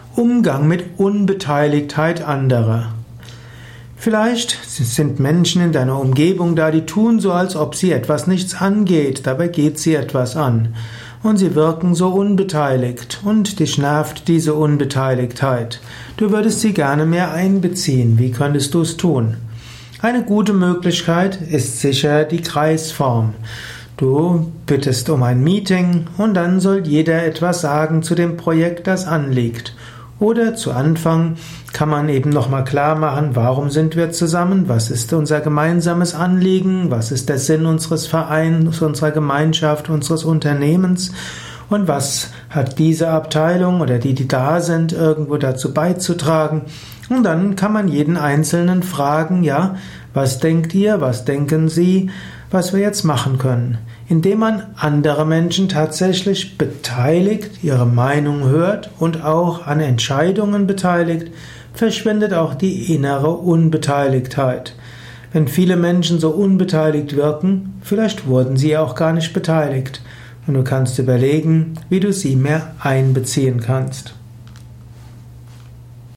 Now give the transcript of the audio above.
Umgang mit Unbeteiligtheit anderer. Vielleicht sind Menschen in deiner Umgebung da, die tun so, als ob sie etwas nichts angeht, dabei geht sie etwas an. Und sie wirken so unbeteiligt und dich nervt diese Unbeteiligtheit. Du würdest sie gerne mehr einbeziehen. Wie könntest du es tun? Eine gute Möglichkeit ist sicher die Kreisform. Du bittest um ein Meeting und dann soll jeder etwas sagen zu dem Projekt, das anliegt. Oder zu Anfang kann man eben nochmal klar machen, warum sind wir zusammen, was ist unser gemeinsames Anliegen, was ist der Sinn unseres Vereins, unserer Gemeinschaft, unseres Unternehmens und was hat diese Abteilung oder die da sind, irgendwo dazu beizutragen. Und dann kann man jeden Einzelnen fragen, ja, was denkt ihr, was denken Sie, was wir jetzt machen können. Indem man andere Menschen tatsächlich beteiligt, ihre Meinung hört und auch an Entscheidungen beteiligt, verschwindet auch die innere Unbeteiligtheit. Wenn viele Menschen so unbeteiligt wirken, vielleicht wurden sie auch gar nicht beteiligt. Und du kannst überlegen, wie du sie mehr einbeziehen kannst.